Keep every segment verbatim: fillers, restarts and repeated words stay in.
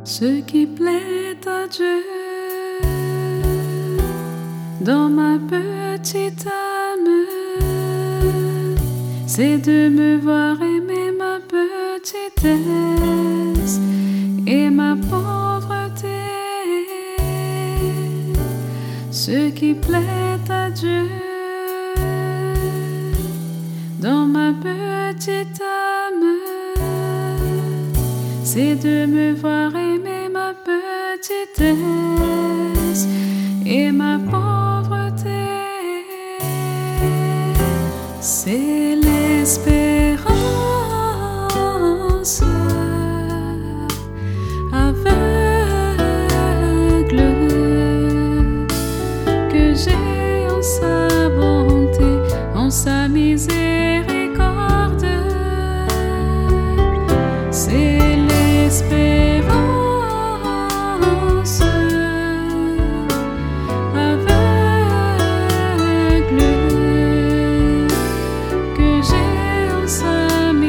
Ce qui plaît à Dieu dans ma petite âme, c'est de me voir aimer ma petitesse et ma pauvreté. Ce qui plaît à Dieu dans ma petite âme, c'est de me voir aimer ma petitesse et ma pauvreté. C'est l'espérance aveugle que j'ai en sa bonté, en sa miséricorde. C'est l'espérance aveugle que j'ai en sa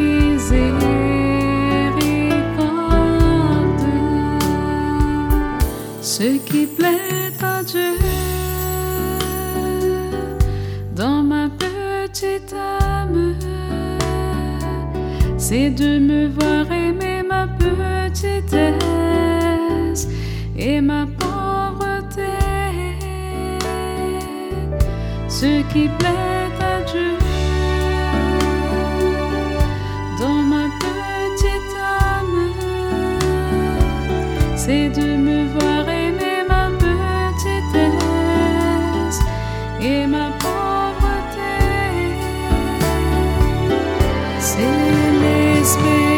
miséricorde. Ce qui plaît à Dieu dans ma petite âme, c'est de me voir aimer ma petitesse et ma pauvreté. Ce qui plaît à Dieu dans ma petite âme, c'est de me voir aimer ma petitesse et ma pauvreté. C'est l'espérance